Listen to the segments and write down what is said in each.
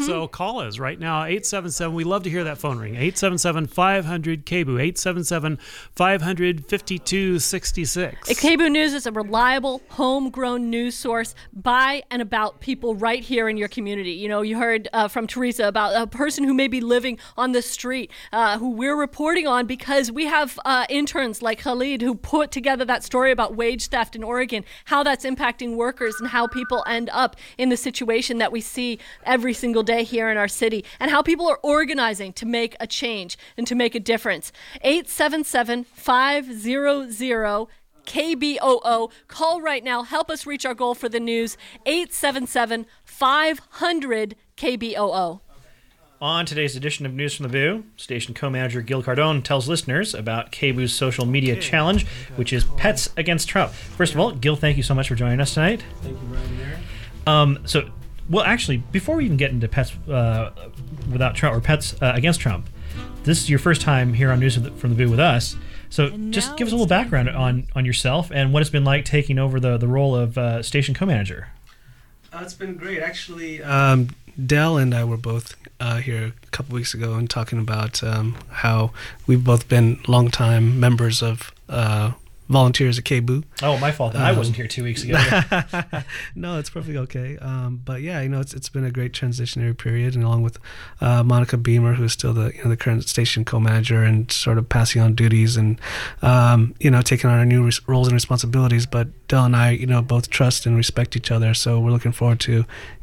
So call us right now, 877. We love to hear that phone ring. 877-500-KBOO, 877-500-5266. KBOO News is a reliable, homegrown news source by and about people right here in your community. You know, you heard from Teresa about a person who may be living on the street, who we're reporting on because we have interns like Khalid who put together that story about wage theft in Oregon, how that's impacting workers and how people end up in the situation that we see every single day here in our city, and how people are organizing to make a change and to make a difference. 877-500 KBOO. Call right now. Help us reach our goal for the news. 877-500 KBOO. On today's edition of News from the Boo, station co-manager Gil Cardone tells listeners about KBOO's social media challenge, which is Pets Against Trump. First of all, Gil, thank you so much for joining us tonight. Thank you, Brian. Actually, before we even get into Pets Without Trump or Pets Against Trump, this is your first time here on News from the Boo with us. So just give us a little background on yourself and what it's been like taking over the role of station co-manager. It's been great. Actually, Dell and I were both here a couple weeks ago and talking about how we've both been longtime members of volunteers at KBOO. Oh, my fault. I wasn't here 2 weeks ago. No, it's perfectly okay. But yeah, it's been a great transitionary period, and along with Monica Beamer, who's still the current station co-manager, and sort of passing on duties and taking on our new roles and responsibilities. But Dell and I, both trust and respect each other, so we're looking forward to,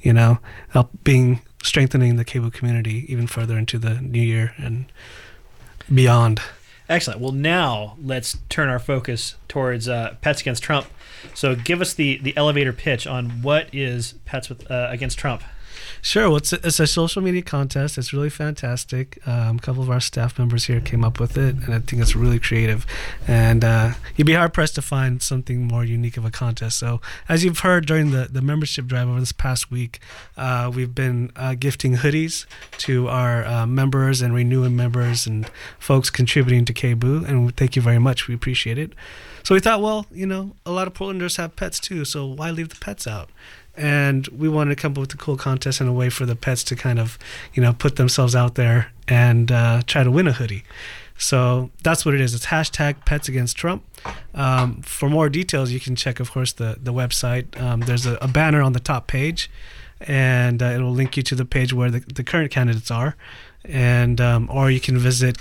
strengthening the KBOO community even further into the new year and beyond. Excellent. Well, now let's turn our focus towards Pets Against Trump. So give us the elevator pitch on what is Pets Against Trump. Sure. Well, it's a social media contest. It's really fantastic. A couple of our staff members here came up with it, and I think it's really creative. And you'd be hard-pressed to find something more unique of a contest. So as you've heard during the membership drive over this past week, we've been gifting hoodies to our members and renewing members and folks contributing to KBOO, and thank you very much. We appreciate it. So we thought, well, a lot of Portlanders have pets too, so why leave the pets out? And we wanted to come up with a cool contest and a way for the pets to kind of, put themselves out there and try to win a hoodie. So that's what it is. It's hashtag Pets Against Trump. For more details, you can check, of course, the website. There's a banner on the top page, and it will link you to the page where the current candidates are. And or you can visit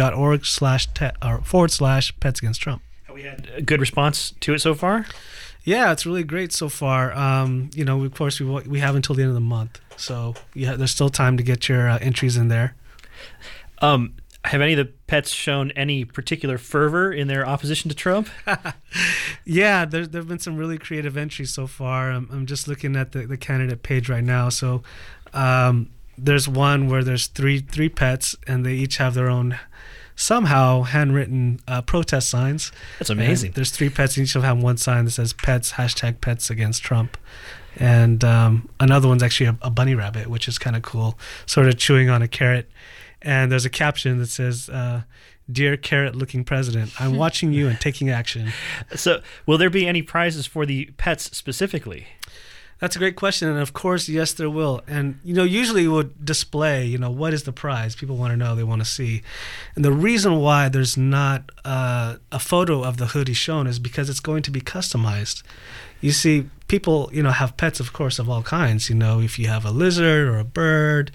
kboo.org/pets against Trump. Have we had a good response to it so far? Yeah, it's really great so far. Of course, we have until the end of the month, so there's still time to get your entries in there. Have any of the pets shown any particular fervor in their opposition to Trump? Yeah, there have been some really creative entries so far. I'm just looking at the candidate page right now. So there's one where there's three pets, and they each have their own somehow handwritten protest signs. That's amazing. And there's three pets, and each of them have one sign that says "Pets hashtag Pets Against Trump," and another one's actually a bunny rabbit, which is kind of cool, sort of chewing on a carrot. And there's a caption that says, "Dear carrot-looking president, I'm watching you and taking action." So, will there be any prizes for the pets specifically? That's a great question, and of course, yes, there will. And, usually we'll display, what is the prize? People want to know, they want to see. And the reason why there's not a photo of the hoodie shown is because it's going to be customized. You see, people, have pets, of course, of all kinds. If you have a lizard or a bird,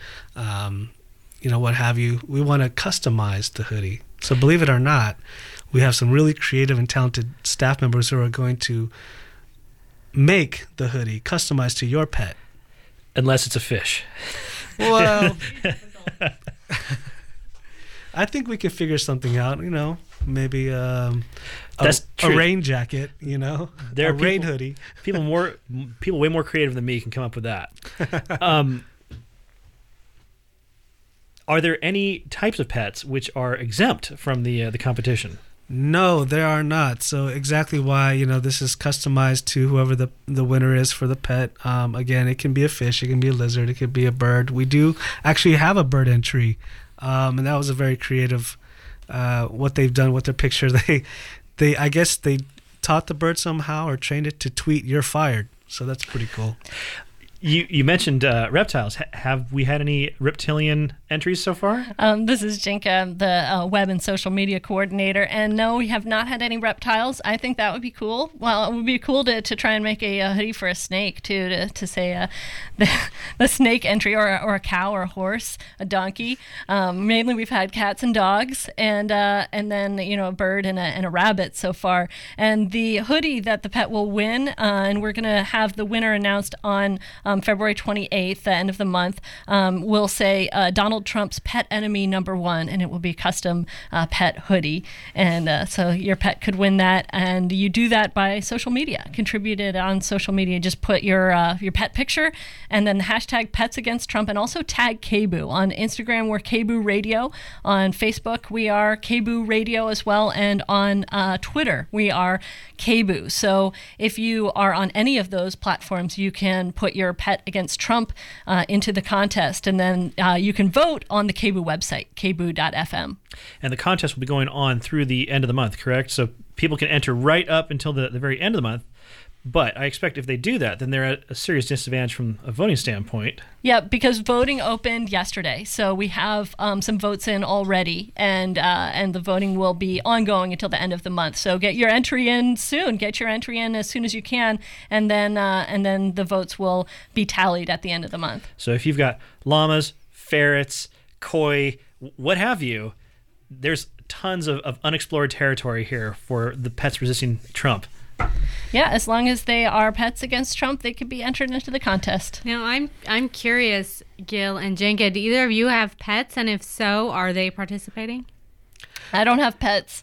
what have you, we want to customize the hoodie. So believe it or not, we have some really creative and talented staff members who are going to make the hoodie customized to your pet. Unless it's a fish. Well, I think we could figure something out, maybe a rain jacket, there a rain hoodie. People way more creative than me can come up with that. Are there any types of pets which are exempt from the competition? No, there are not. So exactly why, this is customized to whoever the winner is for the pet. Again, it can be a fish, it can be a lizard, it could be a bird. We do actually have a bird entry, and that was a very creative, what they've done with their picture. I guess they taught the bird somehow or trained it to tweet "You're fired." So that's pretty cool. You mentioned reptiles. Have we had any reptilian entries so far? This is Jinka, I'm the web and social media coordinator, and no, we have not had any reptiles. I think that would be cool. Well, it would be cool to try and make a hoodie for a snake too, to say the snake entry, or a cow or a horse, a donkey. Mainly, we've had cats and dogs, and then a bird and a rabbit so far. And the hoodie that the pet will win, and we're gonna have the winner announced on February 28th, the end of the month, will say Donald Trump's pet enemy #1, and it will be a custom pet hoodie. And so your pet could win that, and you do that by social media. Contribute it on social media. Just put your pet picture, and then the hashtag Pets Against Trump, and also tag KBOO. On Instagram, we're KBOO Radio. On Facebook, we are KBOO Radio as well, and on Twitter, we are KBOO. So if you are on any of those platforms, you can put your pet against Trump into the contest, and then you can vote on the KBOO website, kboo.fm. And the contest will be going on through the end of the month, correct? So people can enter right up until the very end of the month. But I expect if they do that, then they're at a serious disadvantage from a voting standpoint. Yeah, because voting opened yesterday, so we have some votes in already, and the voting will be ongoing until the end of the month. So get your entry in soon. Get your entry in as soon as you can, and then the votes will be tallied at the end of the month. So if you've got llamas, ferrets, koi, what have you, there's tons of unexplored territory here for the pets resisting Trump. Yeah, as long as they are pets against Trump, they could be entered into the contest. Now, I'm curious, Gil and Jenga, do either of you have pets? And if so, are they participating? I don't have pets.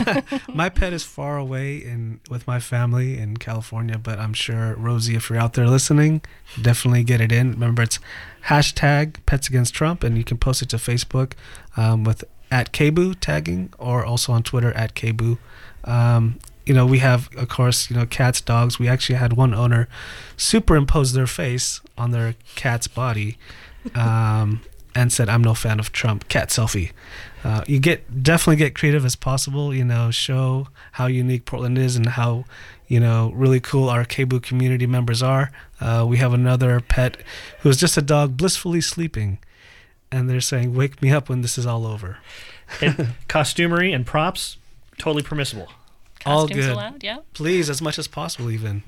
My pet is far away with my family in California, but I'm sure, Rosie, if you're out there listening, definitely get it in. Remember, it's hashtag Pets Against Trump, and you can post it to Facebook with @KBOO tagging, or also on Twitter @KBOO. We have, of course, cats, dogs. We actually had one owner superimpose their face on their cat's body and said, "I'm no fan of Trump." Cat selfie. You definitely get creative as possible. Show how unique Portland is and how really cool our KBOO community members are. We have another pet who's just a dog blissfully sleeping, and they're saying, "Wake me up when this is all over." And costumery and props, totally permissible. All Costumes good. allowed, yeah. Please, as much as possible, even.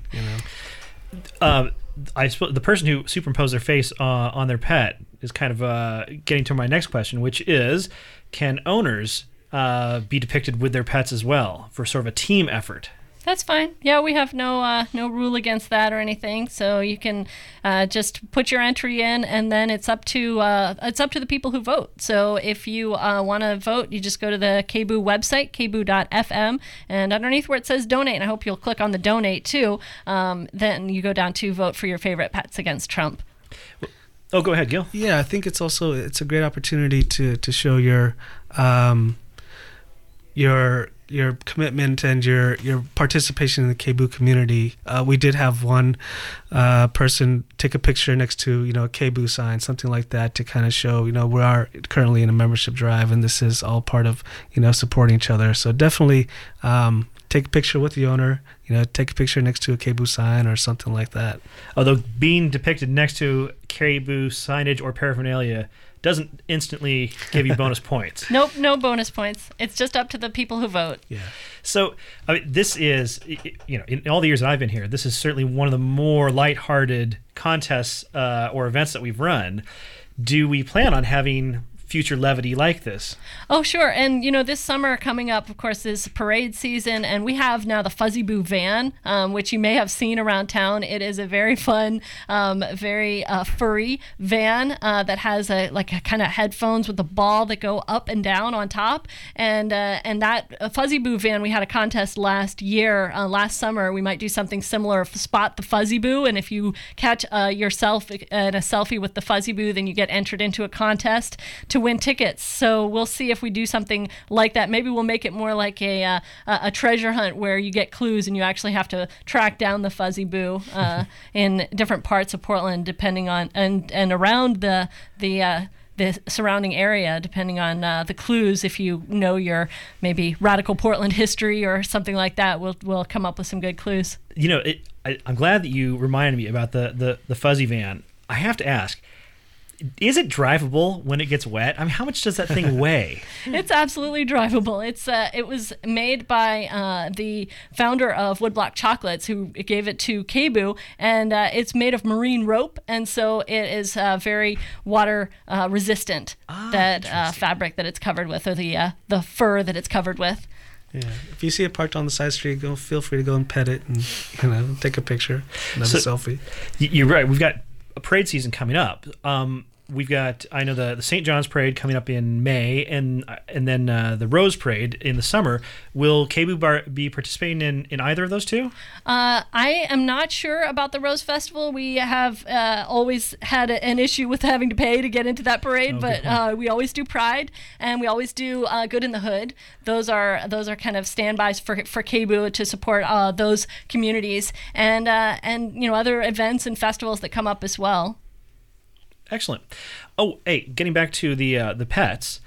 I suppose the person who superimposed their face on their pet is kind of getting to my next question, which is, can owners be depicted with their pets as well for sort of a team effort? That's fine. Yeah, we have no rule against that or anything. So you can just put your entry in, and then it's up to the people who vote. So if you want to vote, you just go to the KBOO website, kboo.fm, and underneath where it says donate, and I hope you'll click on the donate too. Then you go down to vote for your favorite pets against Trump. Oh, go ahead, Gil. Yeah, I think it's a great opportunity to show your commitment and your participation in the KBOO community. We did have one person take a picture next to a KBOO sign, something like that, to kind of show we are currently in a membership drive, and this is all part of supporting each other. So definitely take a picture with the owner. Take a picture next to a KBOO sign or something like that. Although being depicted next to KBOO signage or paraphernalia doesn't instantly give you bonus points. Nope, no bonus points. It's just up to the people who vote. Yeah. So, this is, in all the years that I've been here, this is certainly one of the more lighthearted contests or events that we've run. Do we plan on having future levity like this? Oh, sure. And, this summer coming up, of course, is parade season, and we have now the Fuzzy Boo van, which you may have seen around town. It is a very fun, very furry van that has a kind of headphones with a ball that go up and down on top. And that Fuzzy Boo van, we had a contest last summer. We might do something similar, spot the Fuzzy Boo, and if you catch yourself in a selfie with the Fuzzy Boo, then you get entered into a contest to win tickets. So we'll see if we do something like that. Maybe we'll make it more like a treasure hunt where you get clues and you actually have to track down the Fuzzy Boo in different parts of Portland, depending on and around the the surrounding area, depending on the clues. If you know your maybe radical Portland history or something like that, we'll come up with some good clues. You know, I'm glad that you reminded me about the fuzzy van. I have to ask, is it drivable when it gets wet? I mean, how much does that thing weigh? It's absolutely drivable. It was made by the founder of Woodblock Chocolates, who gave it to KBOO, and it's made of marine rope, and so it is very water resistant. That fabric that it's covered with, or the fur that it's covered with. Yeah, if you see it parked on the side street, feel free to go and pet it and take a picture, have a selfie. You're right. We've got a parade season coming up. We've got, I know, the St. John's Parade coming up in May, and then the Rose Parade in the summer. Will KBOO be participating in either of those two? I am not sure about the Rose Festival. We have always had an issue with having to pay to get into that parade, but we always do Pride, and we always do Good in the Hood. Those are kind of standbys for KBOO to support those communities, and other events and festivals that come up as well. Excellent. Oh, hey, getting back to the pets,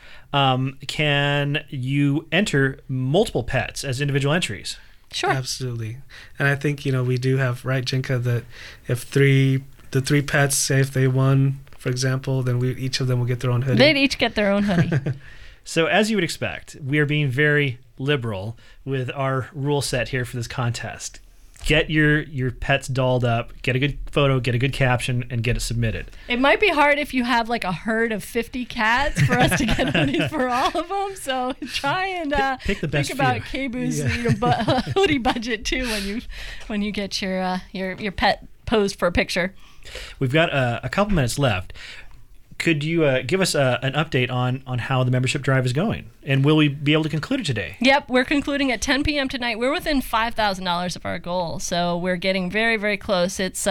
can you enter multiple pets as individual entries? Sure. Absolutely. And I think, we do have, right, Jinka, that if the three pets, say if they won, for example, then each of them will get their own hoodie. They'd each get their own hoodie. So as you would expect, we are being very liberal with our rule set here for this contest. Get your pets dolled up, get a good photo, get a good caption, and get it submitted. It might be hard if you have like a herd of 50 cats for us to get hoodies for all of them. So try and pick the best think about KBOO's hoodie budget too when you get your pet posed for a picture. We've got a couple minutes left. Could you give us an update on how the membership drive is going? And will we be able to conclude it today? Yep, we're concluding at 10 p.m. tonight. We're within $5,000 of our goal, so we're getting very, very close. It's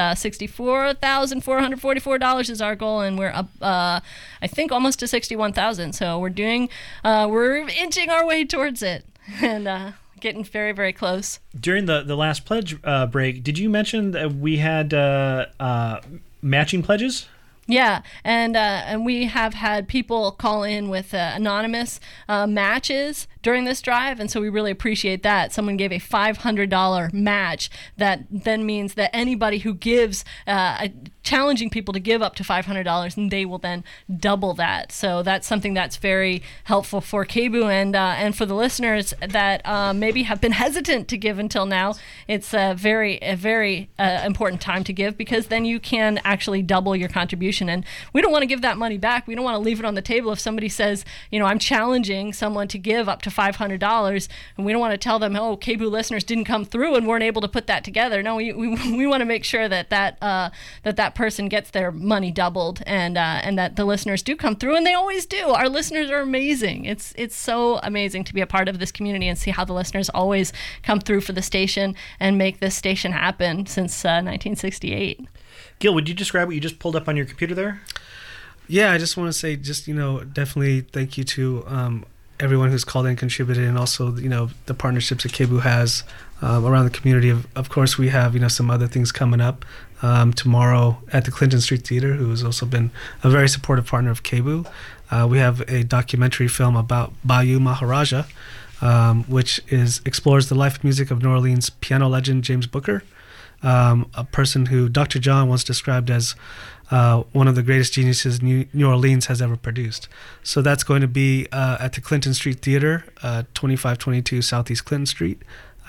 $64,444 is our goal, and we're up, I think, almost to $61,000. So we're inching our way towards it, and getting very, very close. During the last pledge break, did you mention that we had matching pledges? Yeah, and we have had people call in with anonymous matches during this drive, and so we really appreciate that. Someone gave a $500 match. That then means that anybody who gives, challenging people to give up to $500, and they will then double that. So that's something that's very helpful for KBOO and for the listeners that maybe have been hesitant to give until now. It's a very important time to give, because then you can actually double your contribution. And we don't want to give that money back. We don't want to leave it on the table. If somebody says, I'm challenging someone to give up to $500, and we don't want to tell them, KBOO listeners didn't come through and weren't able to put that together. No, we want to make sure that person gets their money doubled, and that the listeners do come through, and they always do. Our listeners are amazing. It's so amazing to be a part of this community and see how the listeners always come through for the station and make this station happen since 1968. Gil, would you describe what you just pulled up on your computer there? Yeah, I just want to say, definitely thank you to everyone who's called in and contributed, and also, the partnerships that KBOO has around the community. Of course, we have, some other things coming up tomorrow at the Clinton Street Theater, who has also been a very supportive partner of KBOO. We have a documentary film about Bayou Maharaja, which explores the life and music of New Orleans piano legend James Booker, a person who Dr. John once described as one of the greatest geniuses New Orleans has ever produced. So that's going to be at the Clinton Street Theater, 2522 Southeast Clinton Street,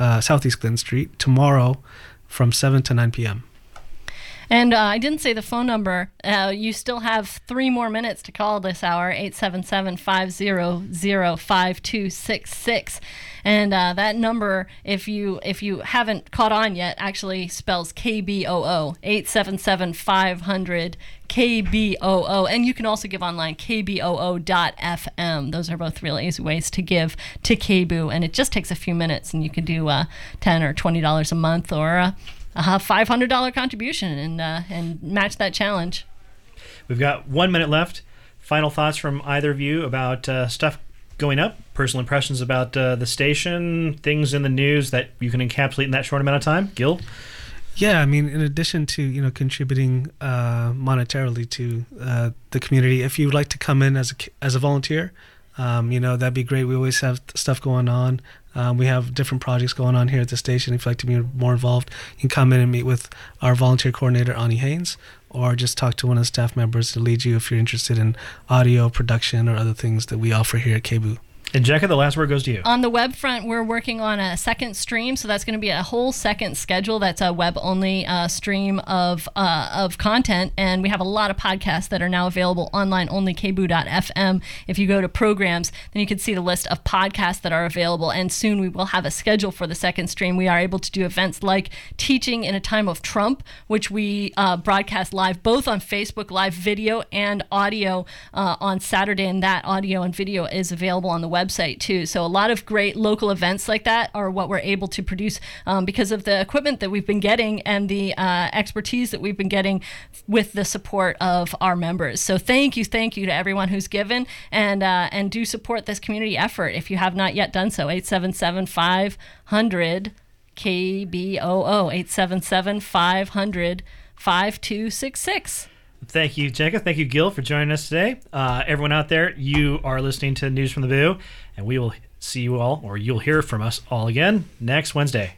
tomorrow from 7 to 9 p.m. And I didn't say the phone number. You still have 3 more minutes to call this hour, 877-500-5266. And that number, if you haven't caught on yet, actually spells KBOO, 877-500-KBOO. And you can also give online, kboo.fm. Those are both really easy ways to give to KBOO. And it just takes a few minutes, and you can do $10 or $20 a month, or a $500 contribution and match that challenge. We've got 1 minute left. Final thoughts from either of you about stuff going up, personal impressions about the station, things in the news that you can encapsulate in that short amount of time. Gil? Yeah, I mean, in addition to contributing monetarily to the community, if you'd like to come in as a volunteer, that'd be great. We always have stuff going on. We have different projects going on here at the station. If you'd like to be more involved, you can come in and meet with our volunteer coordinator, Ani Haynes, or just talk to one of the staff members to lead you if you're interested in audio production or other things that we offer here at KBOO. And Jekka, the last word goes to you. On the web front, we're working on a second stream, so that's going to be a whole second schedule. That's a web-only stream of content, and we have a lot of podcasts that are now available online, only kboo.fm. If you go to programs, then you can see the list of podcasts that are available, and soon we will have a schedule for the second stream. We are able to do events like Teaching in a Time of Trump, which we broadcast live both on Facebook Live video and audio on Saturday, and that audio and video is available on the website too. So a lot of great local events like that are what we're able to produce because of the equipment that we've been getting and the expertise that we've been getting with the support of our members. So thank you to everyone who's given and do support this community effort if you have not yet done so. 877-500 KBOO 877-500-5266. Thank you, Jekka. Thank you, Gil, for joining us today. Everyone out there, you are listening to News from the Boo, and we will see you all, or you'll hear from us all again next Wednesday.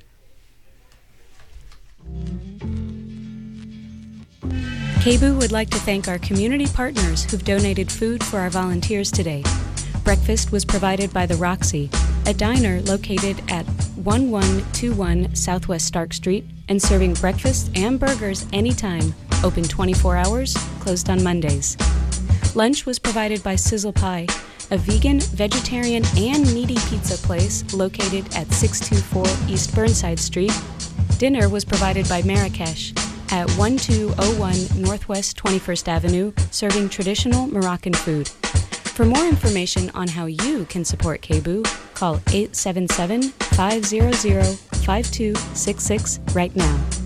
KBOO would like to thank our community partners who've donated food for our volunteers today. Breakfast was provided by the Roxy, a diner located at 1121 Southwest Stark Street and serving breakfast and burgers anytime, open 24 hours, closed on Mondays. Lunch was provided by Sizzle Pie, a vegan, vegetarian, and meaty pizza place located at 624 East Burnside Street. Dinner was provided by Marrakesh at 1201 Northwest 21st Avenue, serving traditional Moroccan food. For more information on how you can support KBOO, call 877-500-5266 right now.